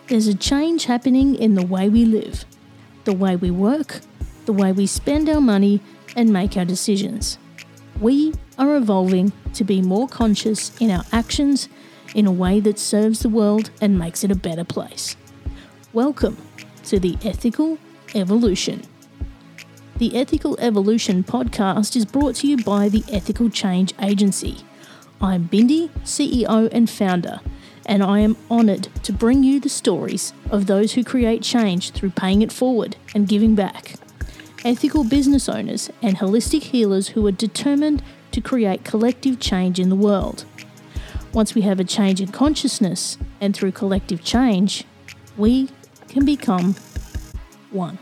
There's a change happening in the way we live, the way we work, the way we spend our money and make our decisions. We are evolving to be more conscious in our actions in a way that serves the world and makes it a better place. Welcome to the Ethical Evolution. The Ethical Evolution podcast is brought to you by the Ethical Change Agency. I'm Bindi, CEO and founder, and I am honoured to bring you the stories of those who create change through paying it forward and giving back. Ethical business owners and holistic healers who are determined to create collective change in the world. Once we have a change in consciousness, and through collective change, we can become one.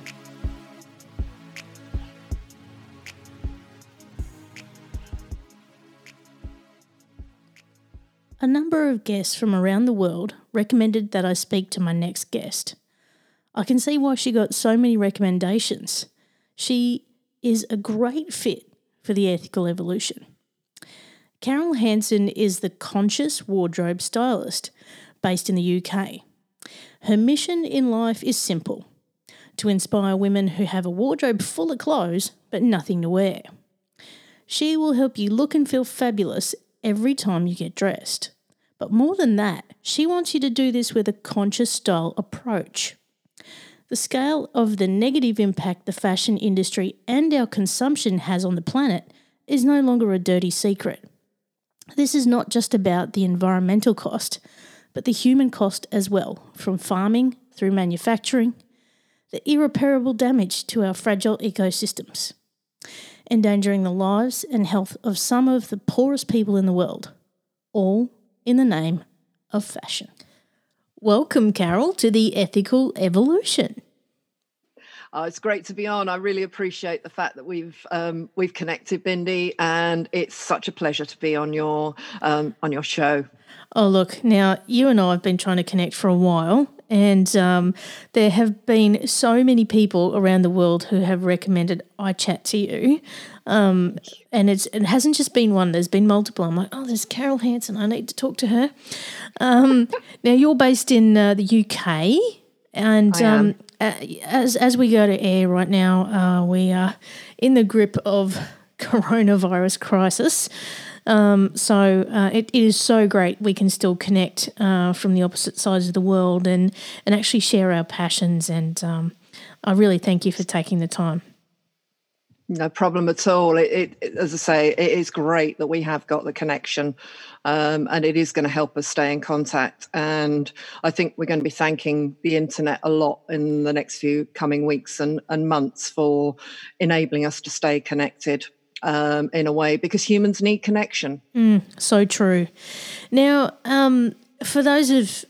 A number of guests from around the world recommended that I speak to my next guest. I can see why she got so many recommendations. She is a great fit for the Ethical Evolution. Carol Hansen is the conscious wardrobe stylist based in the UK. Her mission in life is simple: to inspire women who have a wardrobe full of clothes but nothing to wear. She will help you look and feel fabulous every time you get dressed. But more than that, she wants you to do this with a conscious style approach. The scale of the negative impact the fashion industry and our consumption has on the planet is no longer a dirty secret. This is not just about the environmental cost, but the human cost as well, from farming through manufacturing, the irreparable damage to our fragile ecosystems, endangering the lives and health of some of the poorest people in the world, all in the name of fashion. Welcome, Carol, to the Ethical Evolution. It's great to be on. I really appreciate the fact that we've connected, Bindi, and it's such a pleasure to be on your show. Oh, look, now you and I have been trying to connect for a while, and there have been so many people around the world who have recommended I chat to you, and it hasn't just been one. There's been multiple. I'm like, oh, there's Carol Hansen. I need to talk to her. Now you're based in the UK, and as we go to air right now, we are in the grip of coronavirus crisis. So it is so great we can still connect from the opposite sides of the world and actually share our passions. And I really thank you for taking the time. No problem at all. It as I say, it is great that we have got the connection, and it is going to help us stay in contact. And I think we're going to be thanking the internet a lot in the next few coming weeks and months for enabling us to stay connected in a way, because humans need connection. So true. Now, for those of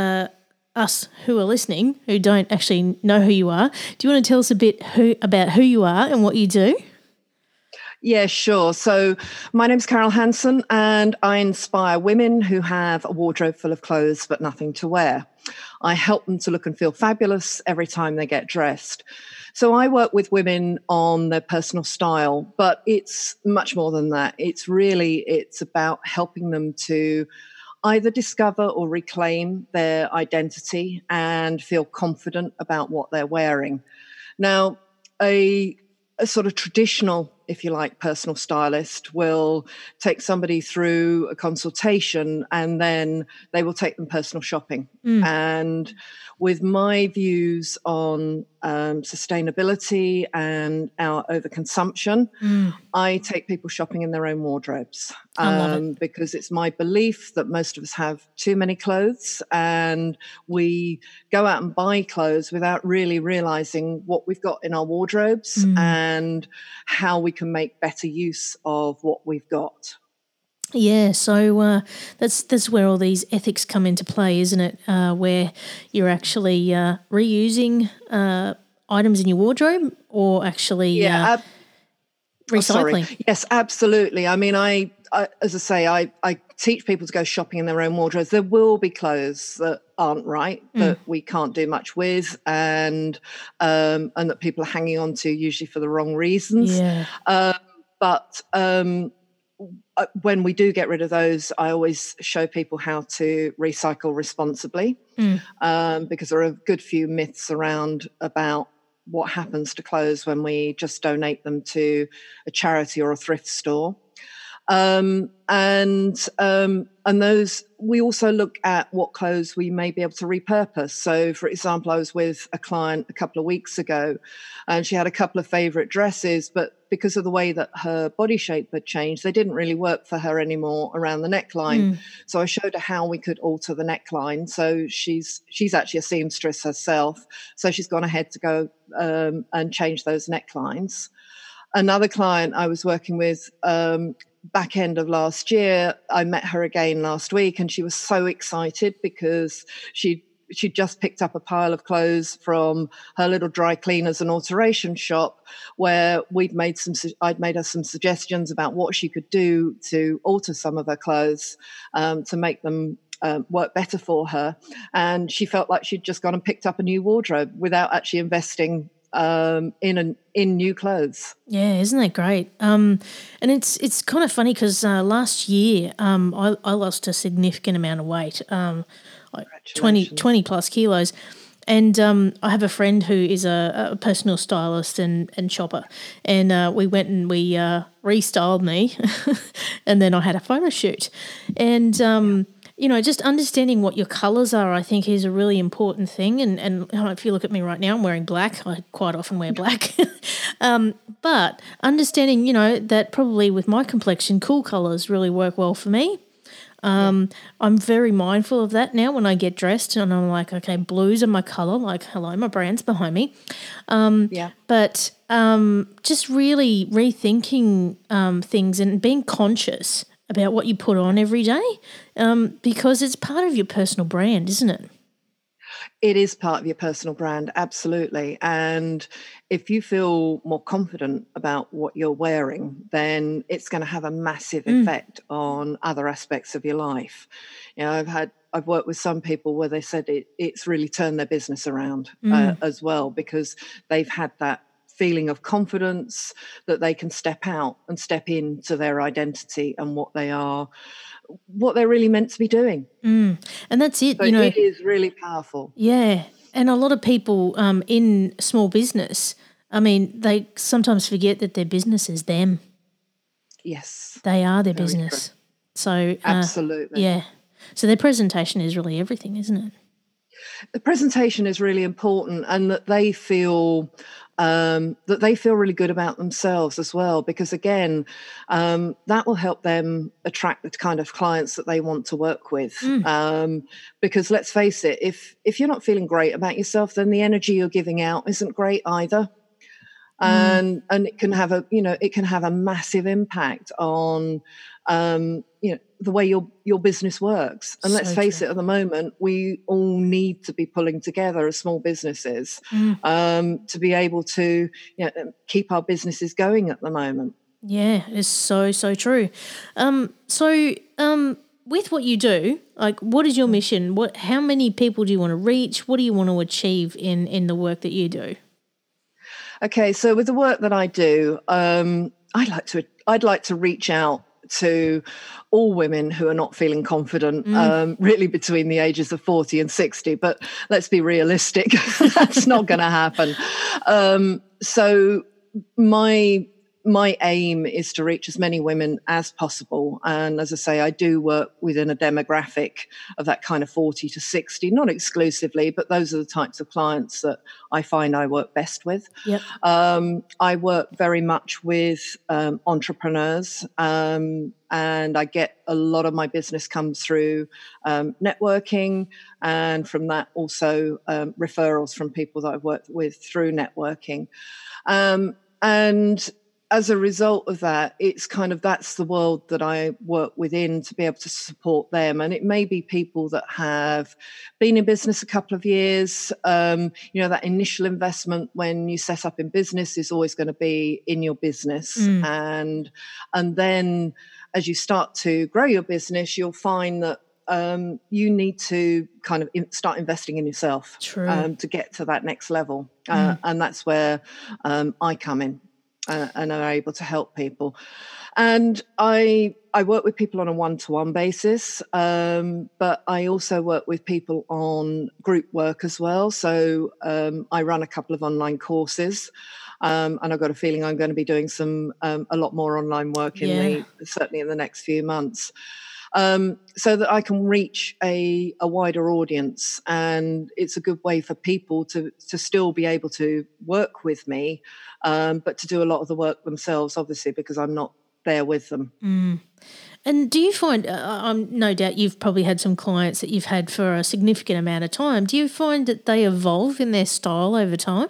us who are listening who don't actually know who you are, do you want to tell us a bit about who you are and what you do? Yeah, sure. So my name's Carol Hansen, and I inspire women who have a wardrobe full of clothes but nothing to wear. I help them to look and feel fabulous every time they get dressed. So I work with women on their personal style, but it's much more than that. It's about helping them to either discover or reclaim their identity and feel confident about what they're wearing. Now, a sort of traditional, if you like, personal stylist will take somebody through a consultation and then they will take them personal shopping. And with my views on sustainability and our overconsumption, I take people shopping in their own wardrobes because it's my belief that most of us have too many clothes and we go out and buy clothes without really realizing what we've got in our wardrobes and how we can make better use of what we've got. Yeah, so that's where all these ethics come into play, isn't it? Where you're actually reusing items in your wardrobe, or actually recycling. Yes, absolutely. I mean, I as I say, I teach people to go shopping in their own wardrobes. There will be clothes that aren't right, that we can't do much with, and that people are hanging on to usually for the wrong reasons. Yeah. But when we do get rid of those, I always show people how to recycle responsibly, because there are a good few myths around about what happens to clothes when we just donate them to a charity or a thrift store. And those, we also look at what clothes we may be able to repurpose. So, for example, I was with a client a couple of weeks ago, and she had a couple of favorite dresses, but because of the way that her body shape had changed, they didn't really work for her anymore around the neckline. So I showed her how we could alter the neckline. So she's actually a seamstress herself. So she's gone ahead to go and change those necklines. Another client I was working with, back end of last year, I met her again last week, and she was so excited because she'd just picked up a pile of clothes from her little dry cleaners and alteration shop, where I'd made her some suggestions about what she could do to alter some of her clothes, to make them work better for her. And she felt like she'd just gone and picked up a new wardrobe without actually investing in new clothes. Yeah, isn't that great? And it's kind of funny because last year I lost a significant amount of weight, like 20 plus kilos. And I have a friend who is a personal stylist and shopper, and we went and we restyled me, and then I had a photo shoot. And just understanding what your colours are, I think, is a really important thing. And if you look at me right now, I'm wearing black. I quite often wear black. But understanding, that probably with my complexion, cool colours really work well for me. I'm very mindful of that now when I get dressed, and I'm like, okay, blues are my colour, like, hello, my brand's behind me. But just really rethinking things and being conscious about what you put on every day, because it's part of your personal brand, isn't it? It is part of your personal brand, absolutely. And if you feel more confident about what you're wearing, then it's going to have a massive effect on other aspects of your life. I've worked with some people where they said it's really turned their business around as well, because they've had that feeling of confidence that they can step out and step into their identity and what they're really meant to be doing. And that's it. So it is really powerful. Yeah. And a lot of people in small business, they sometimes forget that their business is them. Yes. They are their business. True. So absolutely. Yeah. So their presentation is really everything, isn't it? The presentation is really important, and that they feel really good about themselves as well, because again, that will help them attract the kind of clients that they want to work with. Because let's face it, if you're not feeling great about yourself, then the energy you're giving out isn't great either. And it can have a massive impact on the way your business works. And let's face it, at the moment, we all need to be pulling together as small businesses to be able to keep our businesses going at the moment. Yeah, it's so true. With what you do, like, what is your mission? How many people do you want to reach? What do you want to achieve in the work that you do? Okay, so with the work that I do, I'd like to reach out to all women who are not feeling confident, really between the ages of 40 and 60. But let's be realistic, that's not going to happen. So my aim is to reach as many women as possible. And as I say, I do work within a demographic of that kind of 40 to 60, not exclusively, but those are the types of clients that I find I work best with. Yep. I work very much with entrepreneurs, and I get a lot of my business comes through networking, and from that also referrals from people that I've worked with through networking. And as a result of that, it's that's the world that I work within to be able to support them. And it may be people that have been in business a couple of years. That initial investment when you set up in business is always going to be in your business. And then as you start to grow your business, you'll find that you need to start investing in yourself to get to that next level. And that's where I come in. and are able to help people. And I work with people on a one-to-one basis, but I also work with people on group work as well. So I run a couple of online courses, and I've got a feeling I'm going to be doing a lot more online work certainly in the next few months. So that I can reach a wider audience, and it's a good way for people to still be able to work with me, but to do a lot of the work themselves, obviously, because I'm not there with them. And do you find, no doubt you've probably had some clients that you've had for a significant amount of time. Do you find that they evolve in their style over time?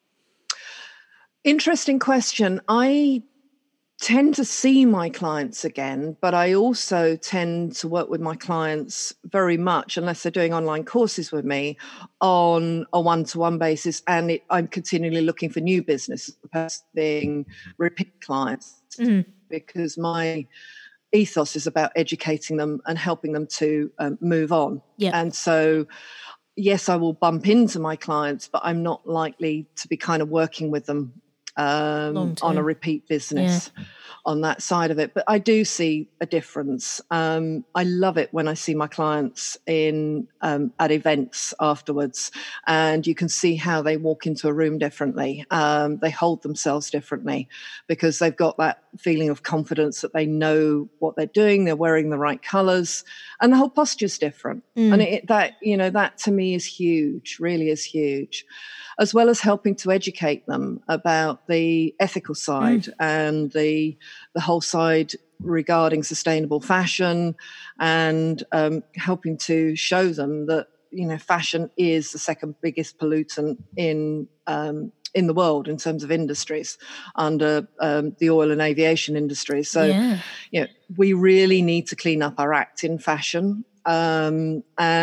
Interesting question. I tend to see my clients again, but I also tend to work with my clients very much, unless they're doing online courses with me, on a one-to-one basis. And I'm continually looking for new business, as opposed to being repeat clients, because my ethos is about educating them and helping them to move on. Yep. And so, yes, I will bump into my clients, but I'm not likely to be kind of working with them on a repeat business on that side of it. But I do see a difference. I love it when I see my clients at events afterwards, and you can see how they walk into a room differently. They hold themselves differently because they've got that feeling of confidence that they know what they're doing. They're wearing the right colors, and the whole posture's different. And that to me is huge, really is huge, as well as helping to educate them about the ethical side and the whole side regarding sustainable fashion, and helping to show them that, fashion is the second biggest pollutant in the world in terms of industries, under the oil and aviation industry. So, we really need to clean up our act in fashion. And,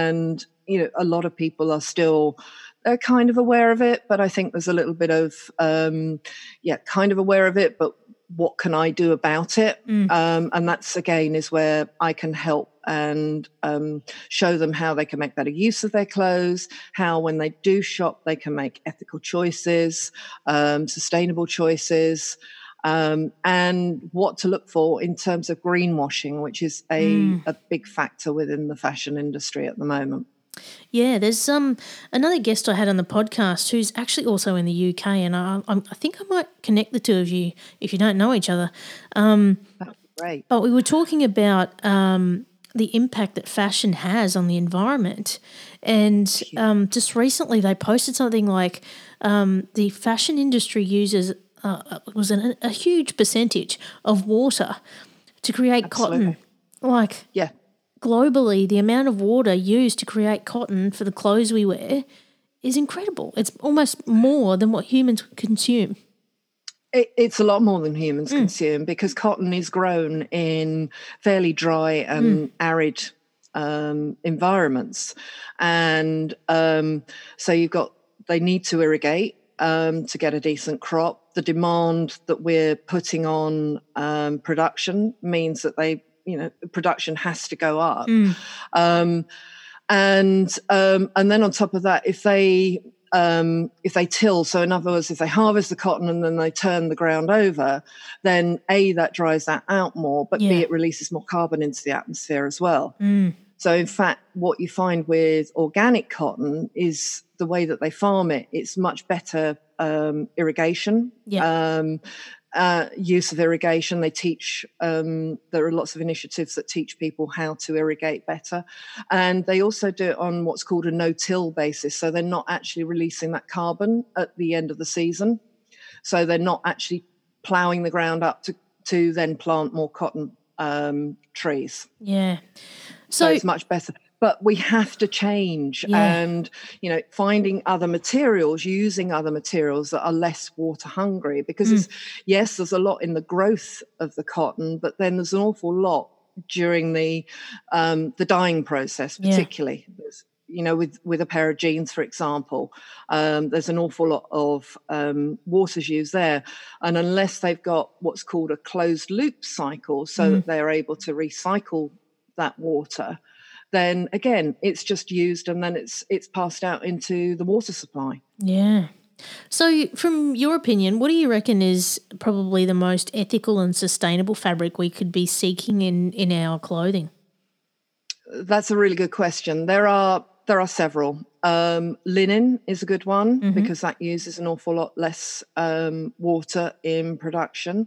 a lot of people are still kind of aware of it, but I think there's a little bit of, kind of aware of it, but what can I do about it? And that's, again, is where I can help and show them how they can make better use of their clothes, how when they do shop, they can make ethical choices, sustainable choices, and what to look for in terms of greenwashing, which is a big factor within the fashion industry at the moment. Yeah, there's another guest I had on the podcast who's actually also in the UK, and I think I might connect the two of you if you don't know each other. That'd be great. But we were talking about the impact that fashion has on the environment, and just recently they posted something like the fashion industry uses a huge percentage of water to create cotton. Yeah. Globally, the amount of water used to create cotton for the clothes we wear is incredible. It's almost more than what humans consume. It's a lot more than humans consume, because cotton is grown in fairly dry and arid environments. And so they need to irrigate to get a decent crop. The demand that we're putting on production means that production has to go up. And then on top of that, if they till, so in other words, if they harvest the cotton and then they turn the ground over, then that dries that out more, but B, it releases more carbon into the atmosphere as well. So in fact, what you find with organic cotton is the way that they farm it. It's much better irrigation. Use of irrigation. They teach, there are lots of initiatives that teach people how to irrigate better. And they also do it on what's called a no-till basis. So they're not actually releasing that carbon at the end of the season. So they're not actually ploughing the ground up to then plant more cotton trees. Yeah. So it's much better. But we have to change and, finding other materials, using other materials that are less water hungry, because there's a lot in the growth of the cotton, but then there's an awful lot during the dyeing process, particularly. With a pair of jeans, for example, there's an awful lot of water's used there. And unless they've got what's called a closed loop cycle, so that they're able to recycle that water, then again, it's just used and then it's passed out into the water supply. Yeah. So from your opinion, what do you reckon is probably the most ethical and sustainable fabric we could be seeking in our clothing? That's a really good question. There are several. Linen is a good one because that uses an awful lot less water in production.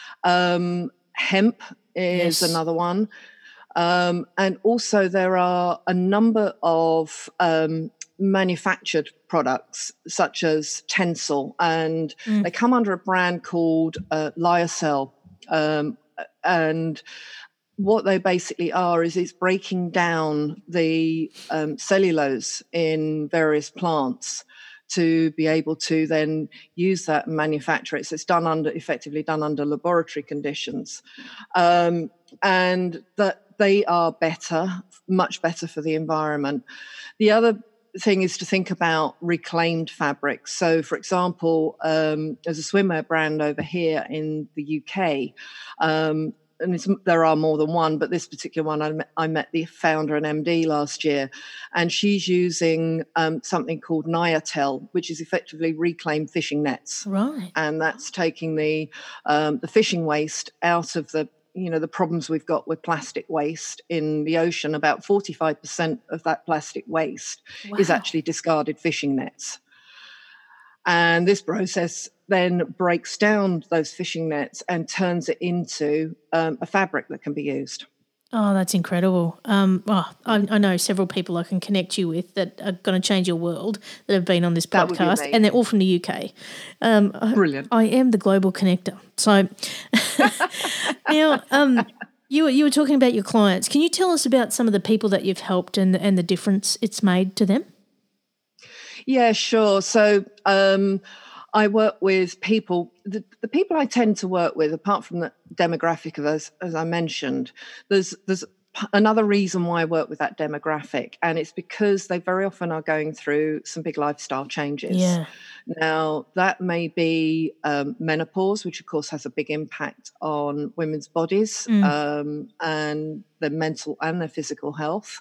Hemp is another one. And also there are a number of manufactured products such as Tencel, and they come under a brand called Lyocell. And what they basically are is it's breaking down the cellulose in various plants to be able to then use that and manufacture it. So it's effectively done under laboratory conditions. And that they are better, much better for the environment. The other thing is to think about reclaimed fabrics. So, for example, there's a swimwear brand over here in the UK, and there are more than one, but this particular one, I met the founder and MD last year, and she's using something called Nyatel, which is effectively reclaimed fishing nets. Right. And that's taking the fishing waste out of the problems we've got with plastic waste in the ocean. About 45% of that plastic waste is actually discarded fishing nets. And this process then breaks down those fishing nets and turns it into a fabric that can be used. Oh, that's incredible. I know several people I can connect you with that are going to change your world that have been on this podcast, and they're all from the UK. Brilliant. I am the global connector. So now you were talking about your clients. Can you tell us about some of the people that you've helped and the difference it's made to them? Yeah, sure. So I work with people, the people I tend to work with, apart from the demographic of as I mentioned, there's another reason why I work with that demographic, and it's because they very often are going through some big lifestyle changes. Yeah. Now, that may be menopause, which of course has a big impact on women's bodies and their mental and their physical health,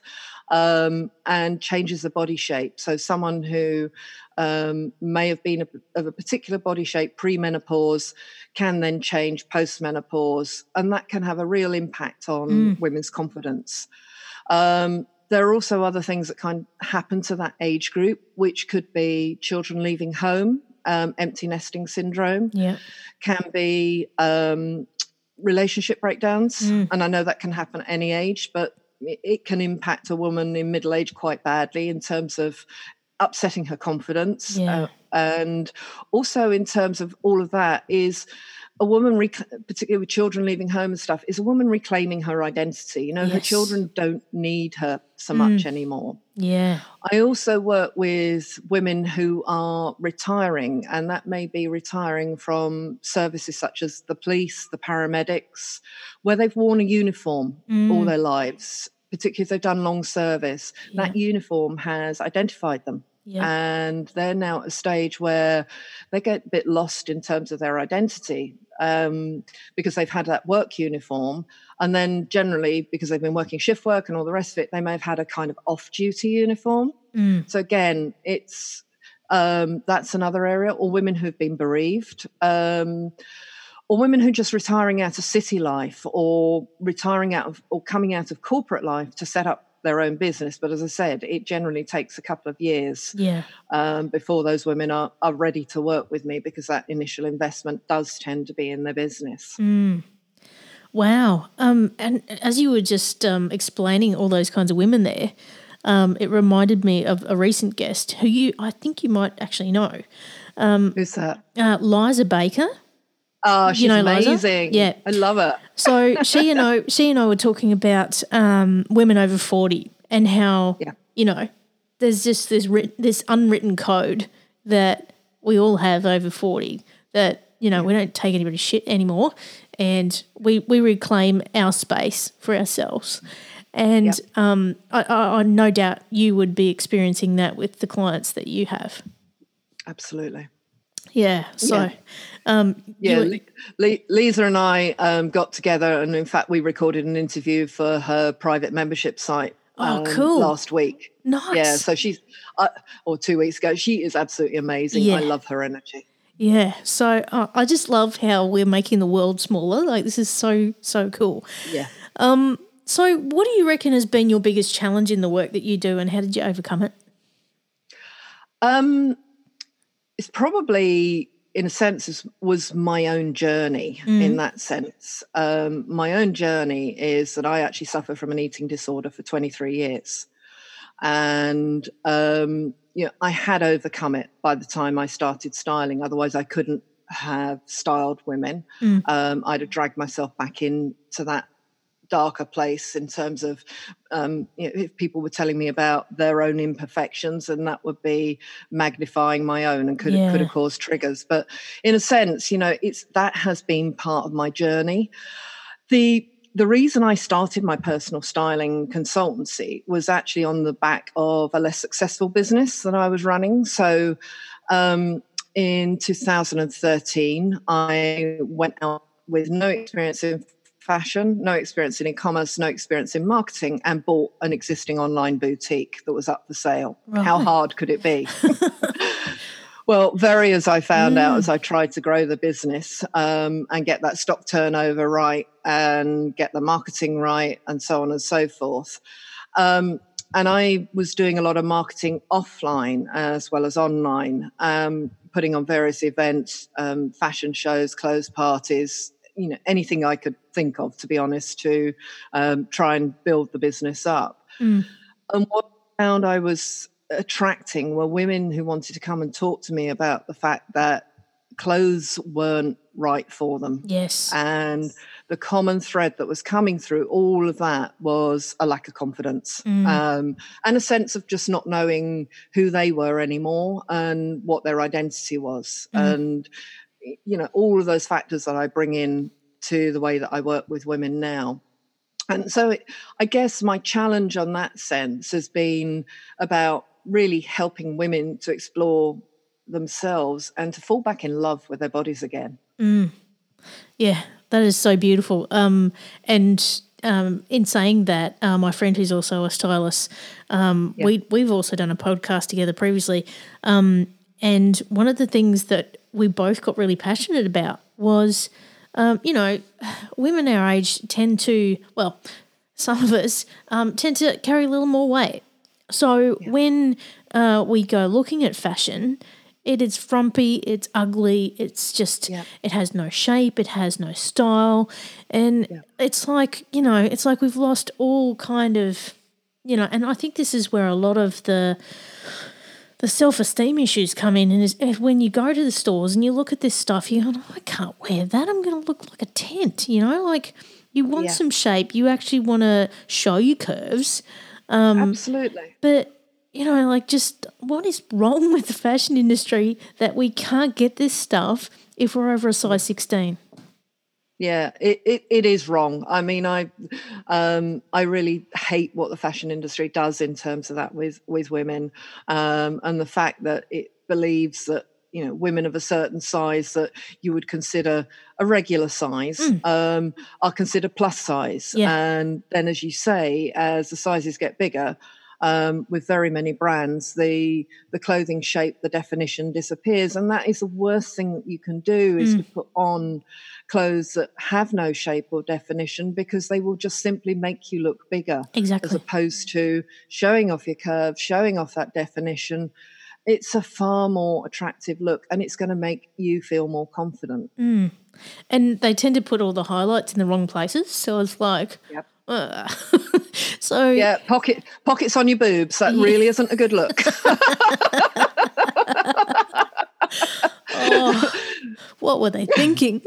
and changes the body shape. So someone who may have been of a particular body shape pre-menopause can then change post-menopause, and that can have a real impact on women's confidence. There are also other things that kind of happen to that age group, which could be children leaving home, empty nesting syndrome, can be relationship breakdowns. And I know that can happen at any age, but it can impact a woman in middle age quite badly in terms of upsetting her confidence. And also in terms of all of that is a woman, particularly with children leaving home and stuff, is a woman reclaiming her identity. Her children don't need her so much anymore. Yeah. I also work with women who are retiring, and that may be retiring from services such as the police, the paramedics, where they've worn a uniform all their lives, particularly if they've done long service. That uniform has identified them. And they're now at a stage where they get a bit lost in terms of their identity because they've had that work uniform. And then generally, because they've been working shift work and all the rest of it, they may have had a kind of off-duty uniform. So again, it's that's another area. Or women who've been bereaved, or women who are just retiring out of city life, or retiring out of, or coming out of corporate life to set up their own business. But as I said, it generally takes a couple of years before those women are ready to work with me, because that initial investment does tend to be in their business. Wow. And as you were just explaining all those kinds of women there, it reminded me of a recent guest who I think you might actually know. Who's that? Liza Baker. Oh, she's amazing. Yeah. I love her. So she and I were talking about women over 40 and how, there's just this unwritten code that we all have over 40 that, we don't take anybody's shit anymore, and we reclaim our space for ourselves. And I no doubt you would be experiencing that with the clients that you have. Absolutely. Yeah. So, Lisa and I got together, and in fact, we recorded an interview for her private membership site Cool. last week. Nice. Yeah, so she's, or 2 weeks ago, she is absolutely amazing. Yeah. I love her energy. Yeah. So I just love how we're making the world smaller. Like, this is so, so cool. Yeah. So what do you reckon has been your biggest challenge in the work that you do, and how did you overcome it? It's probably, in a sense, was my own journey in that sense. My own journey is that I actually suffer from an eating disorder for 23 years. And, I had overcome it by the time I started styling. Otherwise, I couldn't have styled women. I'd have dragged myself back into that darker place in terms of if people were telling me about their own imperfections, and that would be magnifying my own and could have caused triggers. But in a sense, that has been part of my journey. The reason I started my personal styling consultancy was actually on the back of a less successful business that I was running. So in 2013, I went out with no experience in fashion, no experience in e-commerce, no experience in marketing, and bought an existing online boutique that was up for sale. Right. How hard could it be? Well, very, as I found out as I tried to grow the business and get that stock turnover right and get the marketing right and so on and so forth. And I was doing a lot of marketing offline as well as online, putting on various events, fashion shows, clothes parties, anything I could think of, to be honest, to try and build the business up. And what I found I was attracting were women who wanted to come and talk to me about the fact that clothes weren't right for them. Yes. And the common thread that was coming through all of that was a lack of confidence and a sense of just not knowing who they were anymore and what their identity was. And all of those factors that I bring in to the way that I work with women now. And so I guess my challenge on that sense has been about really helping women to explore themselves and to fall back in love with their bodies again. Yeah, that is so beautiful. And in saying that, my friend who's also a stylist, we've also done a podcast together previously. And one of the things that we both got really passionate about was, women our age tend to, well, some of us tend to carry a little more weight. So when we go looking at fashion, it is frumpy, it's ugly, it's just, it has no shape, it has no style. And it's like, it's like we've lost all kind of, and I think this is where a lot of the self-esteem issues come in, and is when you go to the stores and you look at this stuff, you go, I can't wear that. I'm going to look like a tent, like you want some shape. You actually want to show your curves. Absolutely. But, just what is wrong with the fashion industry that we can't get this stuff if we're over a size 16? Yeah, it is wrong. I mean, I really hate what the fashion industry does in terms of that with women, and the fact that it believes that women of a certain size that you would consider a regular size are considered plus size, and then, as you say, as the sizes get bigger. With very many brands, the clothing shape, the definition disappears, and that is the worst thing that you can do is to put on clothes that have no shape or definition, because they will just simply make you look bigger. Exactly. As opposed to showing off your curves, showing off that definition. It's a far more attractive look, and it's going to make you feel more confident. And they tend to put all the highlights in the wrong places, so it's like... Yep. So yeah, pockets on your boobs. That really isn't a good look. What were they thinking?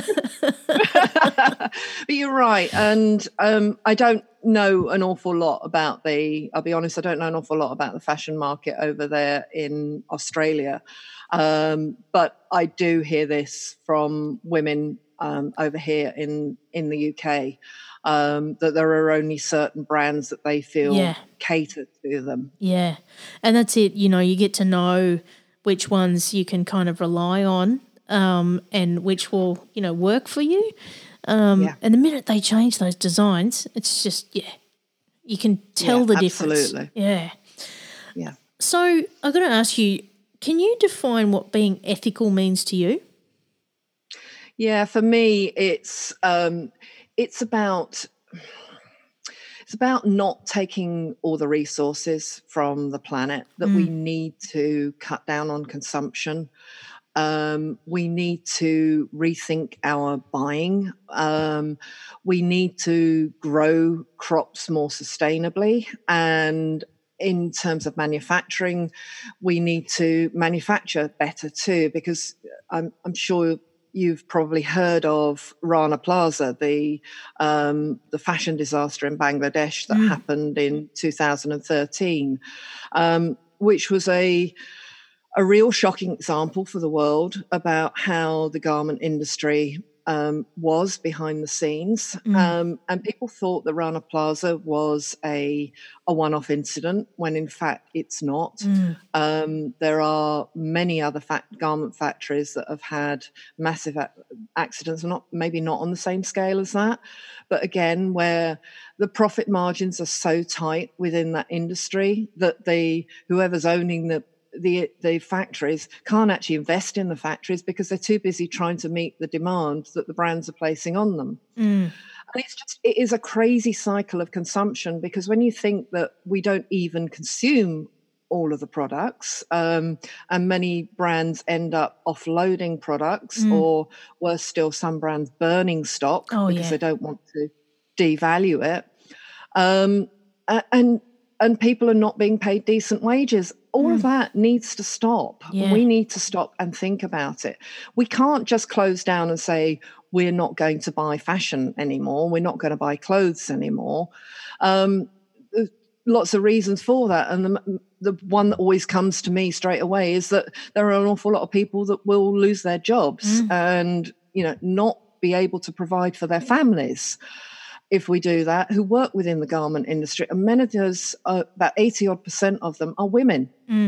But you're right, and I don't know an awful lot about I'll be honest, I don't know an awful lot about the fashion market over there in Australia, but I do hear this from women over here in the UK. That there are only certain brands that they feel cater to them. Yeah, and that's it. You get to know which ones you can kind of rely on, and which will, work for you. And the minute they change those designs, it's just, You can tell the difference. Absolutely. Yeah. Yeah. So I've got to ask you, can you define what being ethical means to you? Yeah, for me, it's about not taking all the resources from the planet, that we need to cut down on consumption. We need to rethink our buying. We need to grow crops more sustainably. And in terms of manufacturing, we need to manufacture better too, because I'm sure you've probably heard of Rana Plaza, the fashion disaster in Bangladesh that happened in 2013, which was a real shocking example for the world about how the garment industry was behind the scenes. And people thought that Rana Plaza was a one-off incident, when in fact it's not. There are many other garment factories that have had massive accidents, maybe not on the same scale as that, but again, where the profit margins are so tight within that industry that whoever's owning the factories can't actually invest in the factories because they're too busy trying to meet the demand that the brands are placing on them. And it is a crazy cycle of consumption, because when you think that we don't even consume all of the products, and many brands end up offloading products, or worse still, some brands burning stock because they don't want to devalue it. And people are not being paid decent wages. All of that needs to stop. Yeah. We need to stop and think about it. We can't just close down and say, we're not going to buy fashion anymore. We're not going to buy clothes anymore. Lots of reasons for that. And the one that always comes to me straight away is that there are an awful lot of people that will lose their jobs and, not be able to provide for their families if we do that, who work within the garment industry. And many of those, about 80% of them, are women.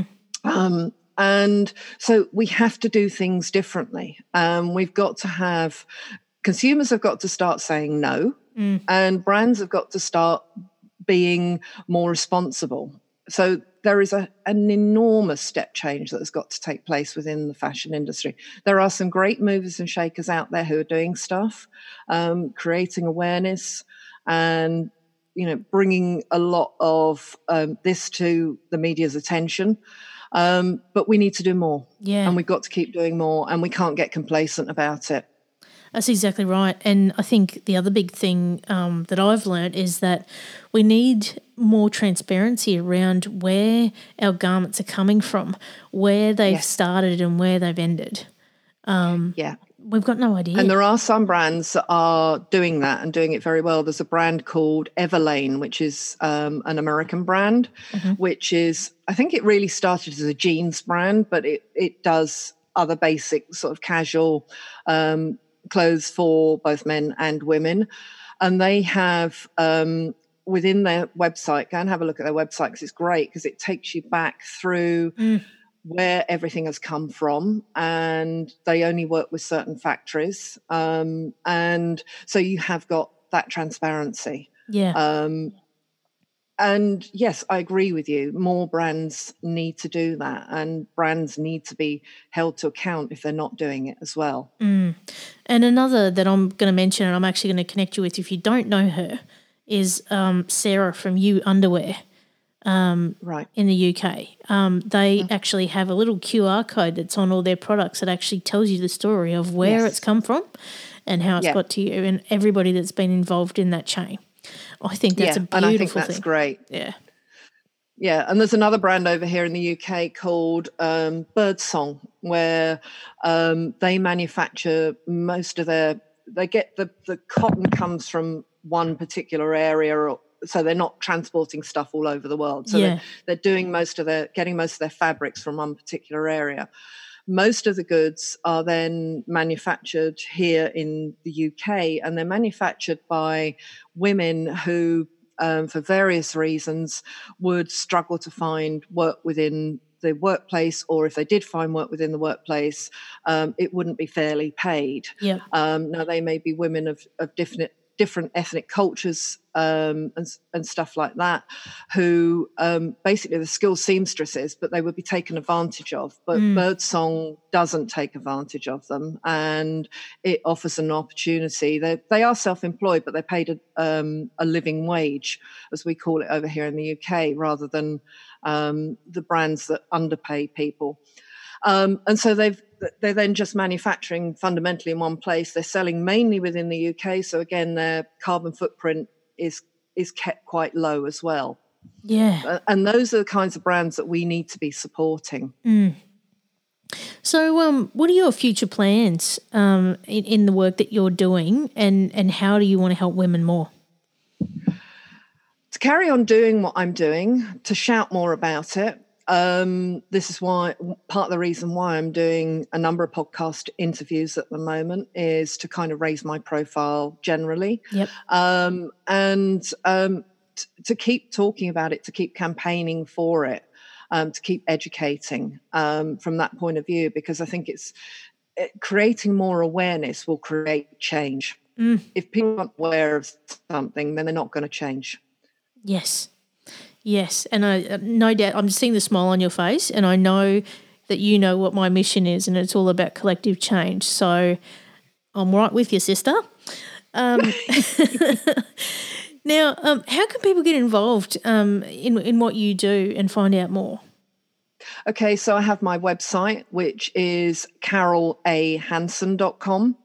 And so we have to do things differently. We've got to have, consumers have got to start saying no, and brands have got to start being more responsible. So there is an enormous step change that has got to take place within the fashion industry. There are some great movers and shakers out there who are doing stuff, creating awareness and, bringing a lot of this to the media's attention. But we need to do more. Yeah. And we've got to keep doing more, and we can't get complacent about it. That's exactly right. And I think the other big thing that I've learned is that we need more transparency around where our garments are coming from, where they've started and where they've ended. We've got no idea. And there are some brands that are doing that and doing it very well. There's a brand called Everlane, which is an American brand, which is, I think it really started as a jeans brand, but it does other basic sort of casual clothes for both men and women. And they have within their website, go and have a look at their website, because it's great, because it takes you back through where everything has come from, and they only work with certain factories. And so you have got that transparency. And yes, I agree with you. More brands need to do that, and brands need to be held to account if they're not doing it as well. And another that I'm going to mention, and I'm actually going to connect you with if you don't know her, is Sarah from You Underwear Right. in the UK. They actually have a little QR code that's on all their products that actually tells you the story of where it's come from and how it's got to you, and everybody that's been involved in that chain. I think that's a beautiful thing. And I think that's great. Yeah, and there's another brand over here in the UK called Birdsong, where they manufacture most of they get the cotton comes from one particular area, so they're not transporting stuff all over the world. So they're doing getting most of their fabrics from one particular area. Most of the goods are then manufactured here in the UK, and they're manufactured by women who, for various reasons, would struggle to find work within the workplace, or if they did find work within the workplace, it wouldn't be fairly paid. Now, they may be women of different ethnic cultures and stuff like that, who basically the skilled seamstresses, but they would be taken advantage of. But Birdsong doesn't take advantage of them, and it offers an opportunity. They are self-employed, but they're paid a living wage, as we call it over here in the UK, rather than the brands that underpay people. And so they're then just manufacturing fundamentally in one place. They're selling mainly within the UK. So again, their carbon footprint is kept quite low as well. Yeah. And those are the kinds of brands that we need to be supporting. So what are your future plans in the work that you're doing, and how do you want to help women more? To carry on doing what I'm doing, to shout more about it. This is why part of the reason why I'm doing a number of podcast interviews at the moment is to kind of raise my profile generally. Yep. To keep talking about it, to keep campaigning for it, to keep educating from that point of view, because I think creating more awareness will create change. If people aren't aware of something, then they're not going to change. Yes, and I no doubt I'm seeing the smile on your face, and I know that you know what my mission is, and it's all about collective change. So I'm right with you, sister. Now, how can people get involved in what you do and find out more? Okay, so I have my website, which is carolahanson.com.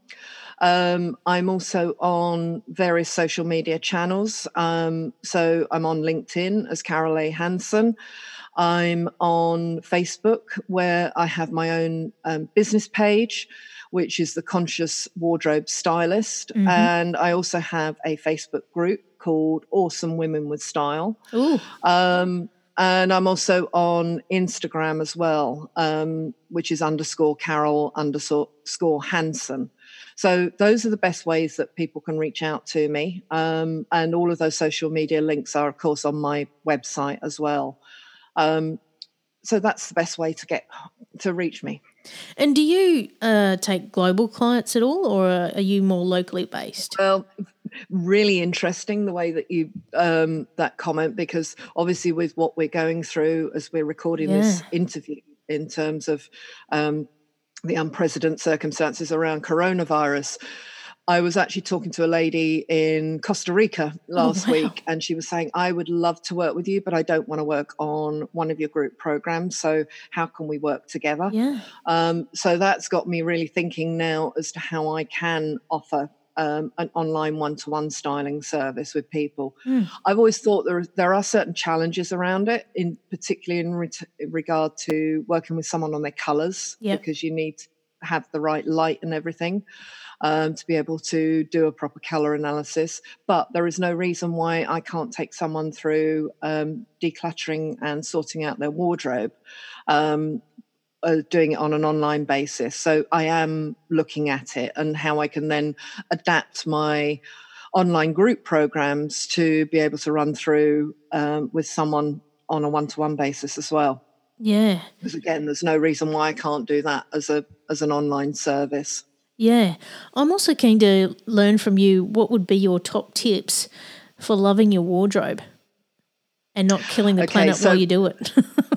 I'm also on various social media channels. So I'm on LinkedIn as Carol A. Hanson. I'm on Facebook, where I have my own business page, which is the Conscious Wardrobe Stylist. And I also have a Facebook group called Awesome Women with Style. Ooh. And I'm also on Instagram as well, which is _Carol_Hanson. So those are the best ways that people can reach out to me. And all of those social media links are, of course, on my website as well. So that's the best way to reach me. And do you take global clients at all, or are you more locally based? Well, really interesting the way that you that comment, because obviously with what we're going through as we're recording this interview in terms of the unprecedented circumstances around coronavirus, I was actually talking to a lady in Costa Rica last week, and she was saying, I would love to work with you, but I don't want to work on one of your group programs. So how can we work together? Yeah. So that's got me really thinking now as to how I can offer an online one-to-one styling service with people. I've always thought there are certain challenges around it, particularly in regard to working with someone on their colours, because you need to have the right light and everything. To be able to do a proper colour analysis. But there is no reason why I can't take someone through decluttering and sorting out their wardrobe, doing it on an online basis. So I am looking at it and how I can then adapt my online group programs to be able to run through with someone on a one-to-one basis as well. Yeah. Because again, there's no reason why I can't do that as an online service. Yeah. I'm also keen to learn from you what would be your top tips for loving your wardrobe and not killing the planet while you do it.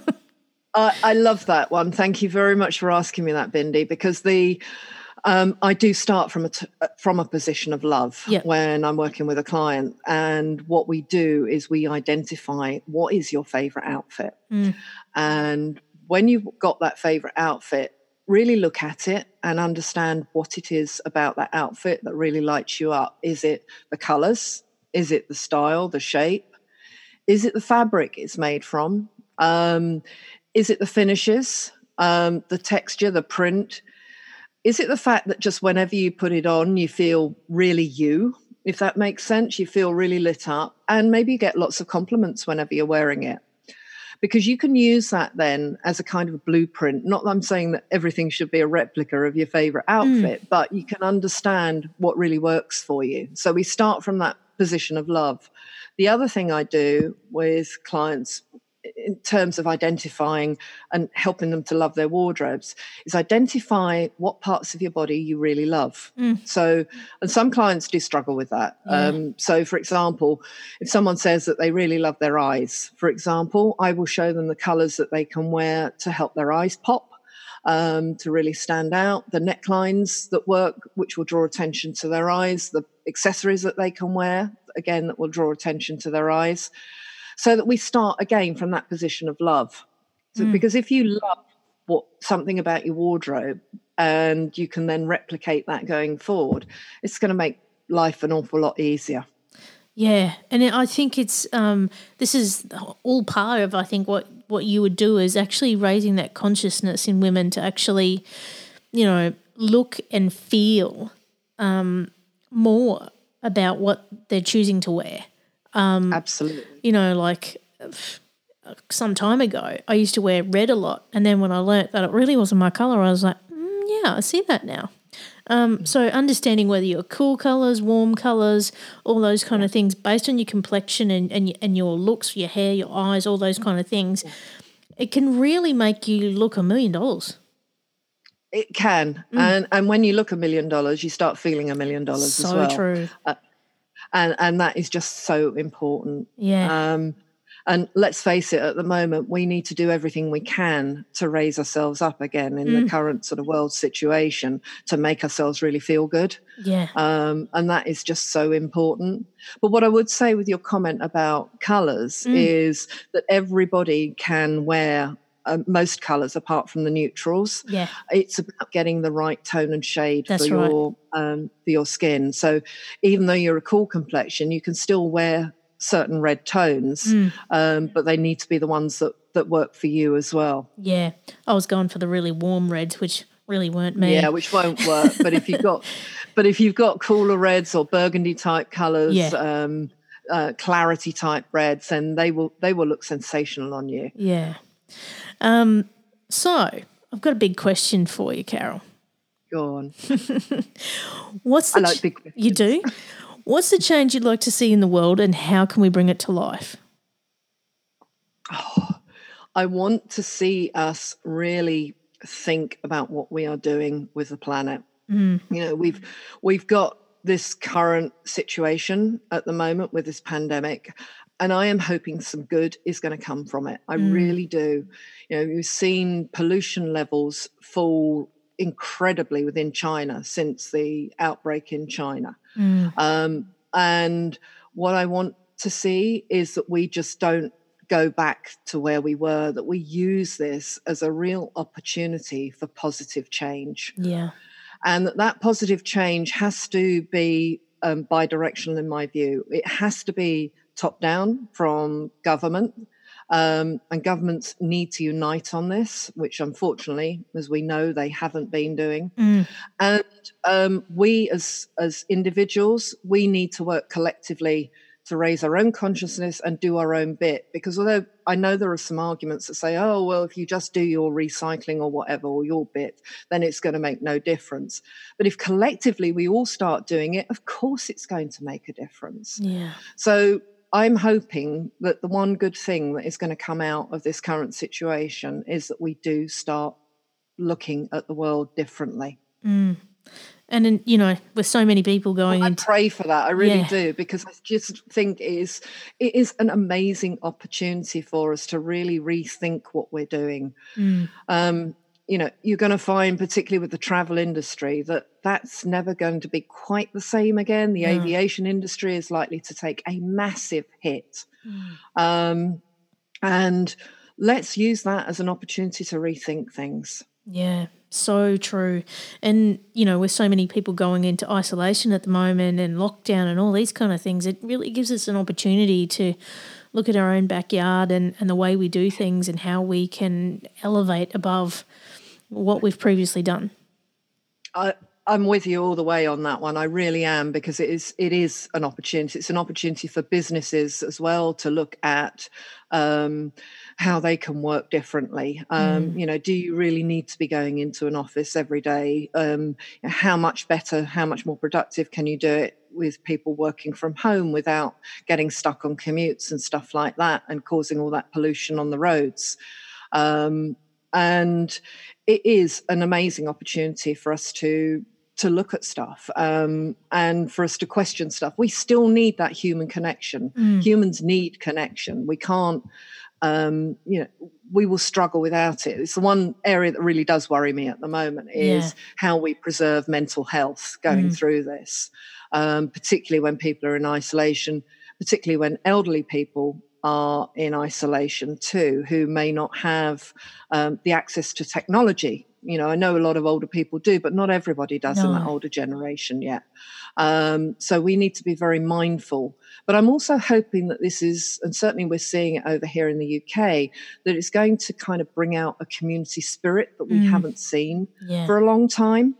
I love that one. Thank you very much for asking me that, Bindi, because I do start from a position of love when I'm working with a client. And what we do is we identify what is your favorite outfit. And when you've got that favorite outfit, really look at it and understand what it is about that outfit that really lights you up. Is it the colors? Is it the style, the shape? Is it the fabric it's made from? Is it the finishes, the texture, the print? Is it the fact that just whenever you put it on, you feel really you, if that makes sense? You feel really lit up, and maybe you get lots of compliments whenever you're wearing it. Because you can use that then as a kind of a blueprint. Not that I'm saying that everything should be a replica of your favorite outfit, but you can understand what really works for you. So we start from that position of love. The other thing I do with clients in terms of identifying and helping them to love their wardrobes is identify what parts of your body you really love. So, and some clients do struggle with that. So, for example, if someone says that they really love their eyes, for example, I will show them the colours that they can wear to help their eyes pop, to really stand out, the necklines that work, which will draw attention to their eyes, the accessories that they can wear, again, that will draw attention to their eyes. So that we start again from that position of love. So, because if you love something about your wardrobe and you can then replicate that going forward, it's going to make life an awful lot easier. Yeah, and I think it's this is all part of, I think, what you would do is actually raising that consciousness in women to actually, look and feel more about what they're choosing to wear. Absolutely. Like some time ago, I used to wear red a lot, and then when I learnt that it really wasn't my colour, I was like, yeah, I see that now. So understanding whether you're cool colours, warm colours, all those kind of things, based on your complexion and your looks, your hair, your eyes, all those kind of things, it can really make you look $1 million. It can, and when you look $1 million, you start feeling $1 million as well. So true. And that is just so important. Yeah. And let's face it, at the moment, we need to do everything we can to raise ourselves up again in the current sort of world situation to make ourselves really feel good. Yeah. And that is just so important. But what I would say with your comment about colours is that everybody can wear most colours apart from the neutrals. Yeah. It's about getting the right tone and shade That's for your skin. So even though you're a cool complexion, you can still wear certain red tones, but they need to be the ones that work for you as well. Yeah. I was going for the really warm reds, which really weren't me. Yeah, which won't work. But if you've got cooler reds or burgundy type colours, clarity type reds, then they will look sensational on you. Yeah. So I've got a big question for you, Carol. Go on. I like big questions. You do? What's the change you'd like to see in the world, and how can we bring it to life? I want to see us really think about what we are doing with the planet. We've got this current situation at the moment with this pandemic, and I am hoping some good is going to come from it. I really do. You've seen pollution levels fall incredibly within China since the outbreak in China. And what I want to see is that we just don't go back to where we were, that we use this as a real opportunity for positive change. Yeah. And that positive change has to be bi-directional in my view. It has to be top down from government, and governments need to unite on this, which unfortunately, as we know, they haven't been doing. And we as individuals, we need to work collectively to raise our own consciousness and do our own bit. Because although I know there are some arguments that say, oh, well, if you just do your recycling or whatever, or your bit, then it's going to make no difference. But if collectively we all start doing it, of course it's going to make a difference. Yeah. So I'm hoping that the one good thing that is going to come out of this current situation is that we do start looking at the world differently. And then, with so many people going I pray for that. I really do, because I just think it is an amazing opportunity for us to really rethink what we're doing. You're going to find, particularly with the travel industry, that's never going to be quite the same again. The aviation industry is likely to take a massive hit. And let's use that as an opportunity to rethink things. Yeah, so true. And, with so many people going into isolation at the moment and lockdown and all these kind of things, it really gives us an opportunity to look at our own backyard and the way we do things and how we can elevate above what we've previously done. I'm with you all the way on that one. I really am, because it is an opportunity. It's an opportunity for businesses as well to look at how they can work differently. Do you really need to be going into an office every day? How much better, how much more productive can you do it with people working from home without getting stuck on commutes and stuff like that and causing all that pollution on the roads. And it is an amazing opportunity for us to look at stuff and for us to question stuff. We still need that human connection. Humans need connection. We can't, we will struggle without it. It's the one area that really does worry me at the moment is how we preserve mental health going through this, particularly when people are in isolation, particularly when elderly people are in isolation too, who may not have the access to technology. I know a lot of older people do, but not everybody does in that older generation yet. So we need to be very mindful. But I'm also hoping that this is, and certainly we're seeing it over here in the UK, that it's going to kind of bring out a community spirit that we haven't seen for a long time.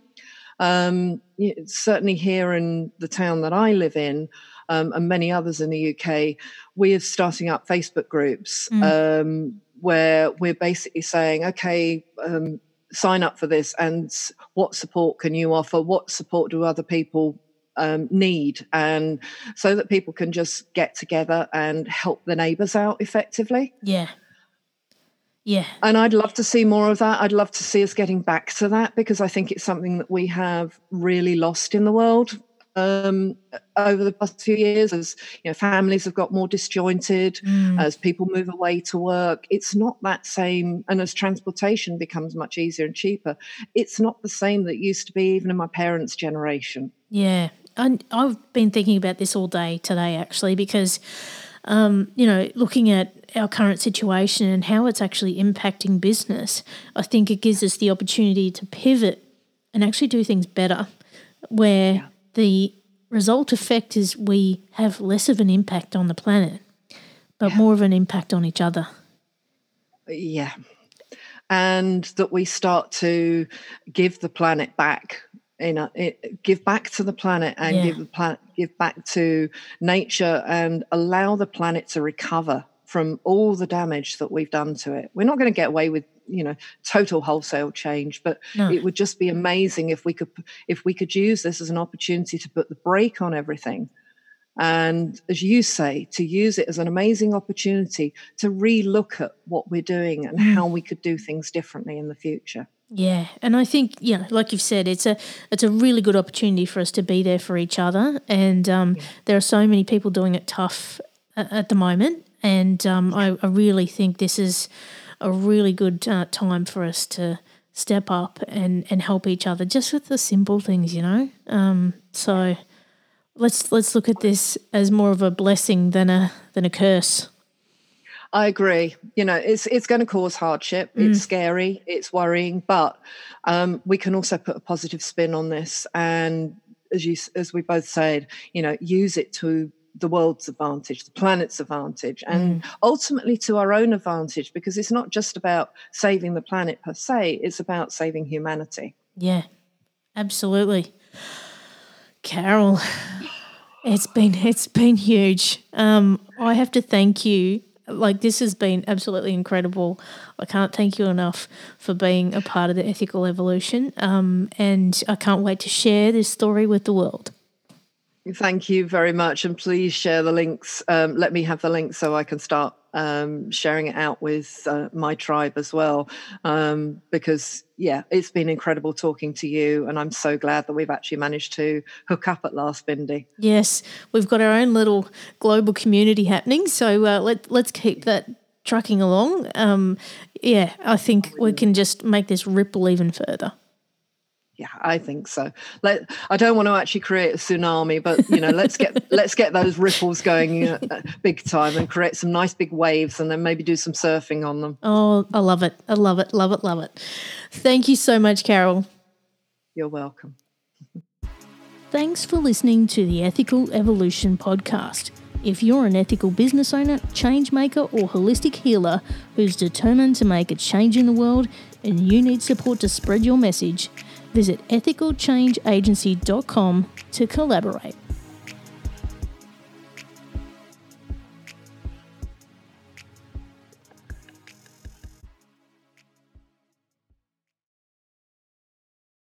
Certainly here in the town that I live in, and many others in the UK, we are starting up Facebook groups where we're basically saying, okay, sign up for this, and what support can you offer? What support do other people need? And so that people can just get together and help the neighbours out effectively. Yeah. And I'd love to see more of that. I'd love to see us getting back to that, because I think it's something that we have really lost in the world over the past few years, as families have got more disjointed, as people move away to work. It's not that same, and as transportation becomes much easier and cheaper, it's not the same that it used to be even in my parents' generation. Yeah, and I've been thinking about this all day today, actually, because looking at our current situation and how it's actually impacting business, I think it gives us the opportunity to pivot and actually do things better, where the result effect is we have less of an impact on the planet, but more of an impact on each other. Yeah. And that we start to give the planet back, give back to the planet and give back to nature, and allow the planet to recover from all the damage that we've done to it. We're not going to get away with total wholesale change, but it would just be amazing if we could use this as an opportunity to put the brake on everything, and, as you say, to use it as an amazing opportunity to relook at what we're doing and how we could do things differently in the future. Yeah, and I think, like you've said, it's a really good opportunity for us to be there for each other, and there are so many people doing it tough at the moment, and I really think this is a really good time for us to step up and help each other, just with the simple things, So let's look at this as more of a blessing than a curse. I agree. It's going to cause hardship. It's scary. It's worrying, but we can also put a positive spin on this, and as we both said, use it to the world's advantage, the planet's advantage, and ultimately to our own advantage, because it's not just about saving the planet per se, it's about saving humanity. Yeah, absolutely. Carol, it's been huge. I have to thank you. This has been absolutely incredible. I can't thank you enough for being a part of the Ethical Evolution, and I can't wait to share this story with the world. Thank you very much, and please share the links. Let me have the links so I can start sharing it out with my tribe as well, because it's been incredible talking to you, and I'm so glad that we've actually managed to hook up at last, Bindi. Yes, we've got our own little global community happening, so let's keep that trucking along. I think we can just make this ripple even further. Yeah, I think so. I don't want to actually create a tsunami, but let's get those ripples going big time, and create some nice big waves, and then maybe do some surfing on them. Oh, I love it. I love it. Love it. Love it. Thank you so much, Carol. You're welcome. Thanks for listening to the Ethical Evolution podcast. If you're an ethical business owner, change maker, or holistic healer who's determined to make a change in the world, and you need support to spread your message, visit ethicalchangeagency.com to collaborate.